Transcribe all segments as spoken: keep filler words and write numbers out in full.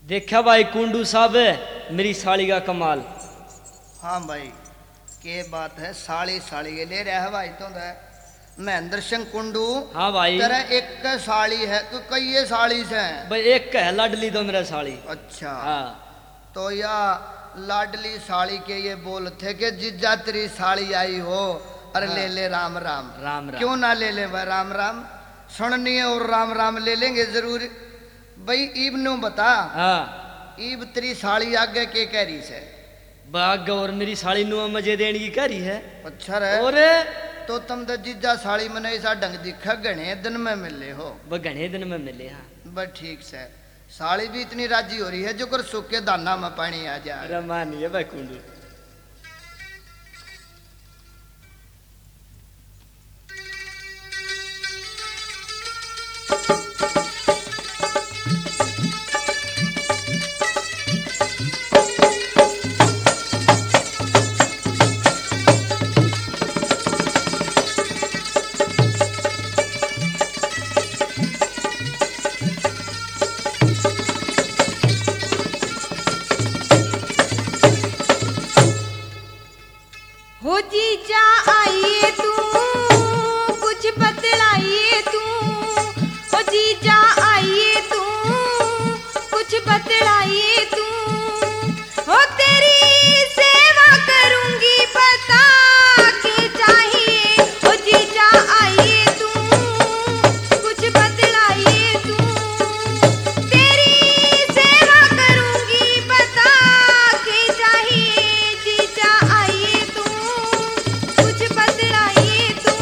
देखा भाई कुंडू साहब मेरी साड़ी का कमाल। हाँ भाई के बात है, साड़ी साड़ी के ले रहा है भाई तो महेंद्र सिंह कुंडू। हाँ भाई तेरा एक साड़ी है तो कई ये साड़ी से हैं भाई, एक है लाडली तो मेरा साड़ी। अच्छा हाँ तो या लाडली साड़ी के ये बोल थे कि जिज्जा तेरी साड़ी आई हो अरे हाँ। ले ले राम राम राम राम। क्यों ना ले ले भाई राम राम, सुननी है और राम राम ले लेंगे जरूर। भाई ईब नु बता, हाँ ईब तेरी साड़ी आगे के कह रही से बाग और मेरी साड़ी नु मजे देने की करी है। अच्छा रे और तो तुम तो जीजा साड़ी में ऐसा ढंग दिखा घने दिन में मिले हो। बस घने दिन में मिले। हाँ बस ठीक से साड़ी भी इतनी राजी हो रही है जो कर सूखे दाना में पानी आ जा। रमानी है भाई कुंडू। हो जीजा आइए तू कुछ बतलाइए तू, हो जीजा आइए तू कुछ बतलाइए तू, हो तेरी सेवा करूंगी बता के चाहिए, हो जीजा आइए तू कुछ बतलाइए तू, तेरी सेवा करूंगी बता के चाहिए, जीजा आइए तू कुछ बतलाइए तू।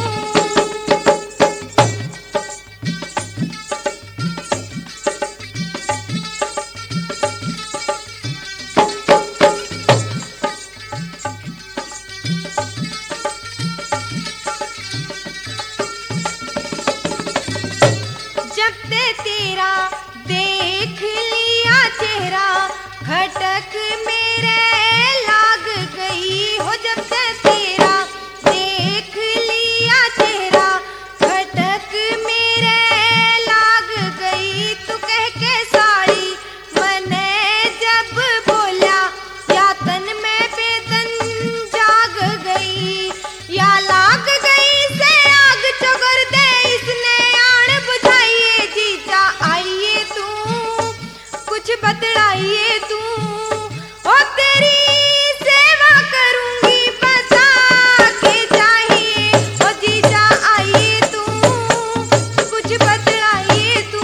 जब से तेरा देख लिया चेहरा खटक मेरे लाग गई, हो जब से तेरा देख लिया चेहरा खटक मेरे लाग गई, तू कह के साड़ी मने जब बोला या तन में बेदन जाग गई, या लाग गई से आग चगर दे इसने आण बुझाइए, जीजा आइए तू कुछ बतलाइए तू, ओ तेरी सेवा करूंगी बता के चाहिए, ओ जीजा आइए तू कुछ बतलाइए तू।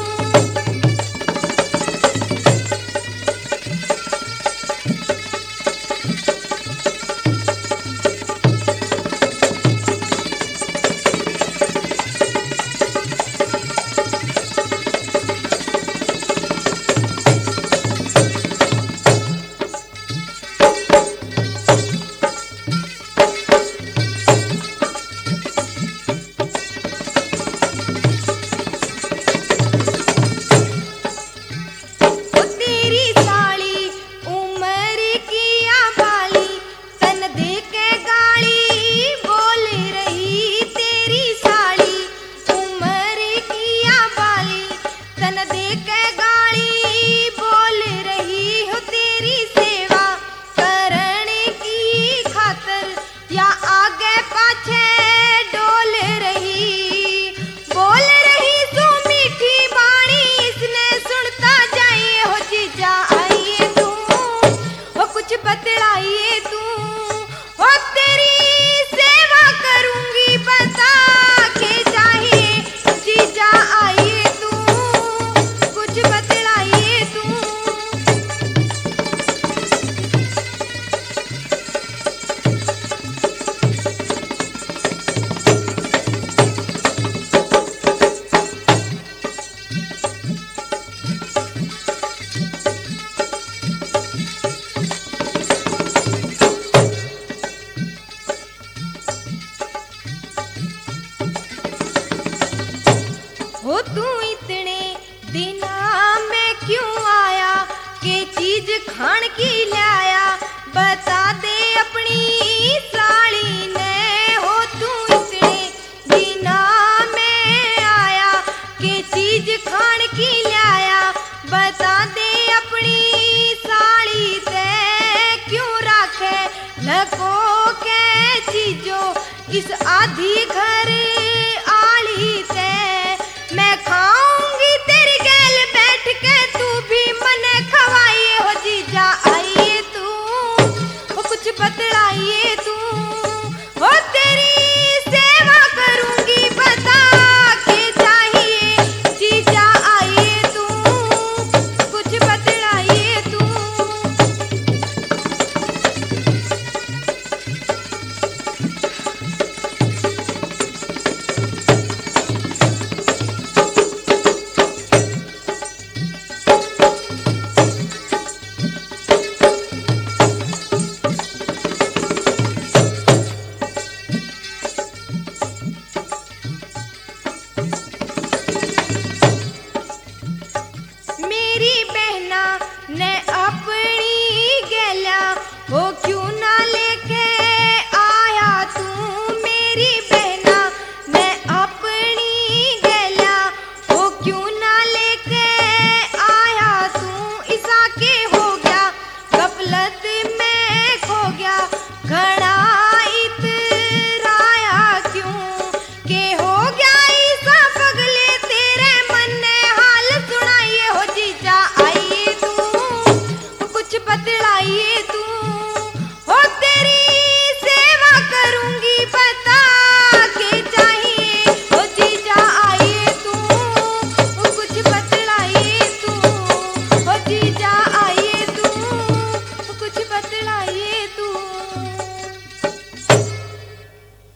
ओ तेरी साड़ी उमर की आबाली तन दे के गाली बोल रही, तेरी साड़ी उमर की आबाली तन दे के गाली बोल रही, हो तेरी सेवा करने की खातर या आगे पाछे डोल रही, बोल रही सो मीठी बाणी इसने सुनता जाइए, हो जीजा आइए तू हो कुछ बतलाइए तू, हो तेरी सेवा करूंगी बता के चाहिए, जीजा आइए तू कुछ बतलाइए तू। हो तू इतने दिना में क्यों आया, के चीज खान की लाया बता दे अपनी साड़ी ने, हो तू इतने दिना में आया के चीज खान की लाया बता दे अपनी इस आधी घर आली ते मैं खाऊंगी तेरी गैल बैठ के तू भी मने खवाइए हो जीजा आइए तू हो कुछ बतलाइए तू हो तेरी सेवा करूंगी बता के चाहिए जीजा आइए तू कुछ बतलाइए तू। मेरी बहना ने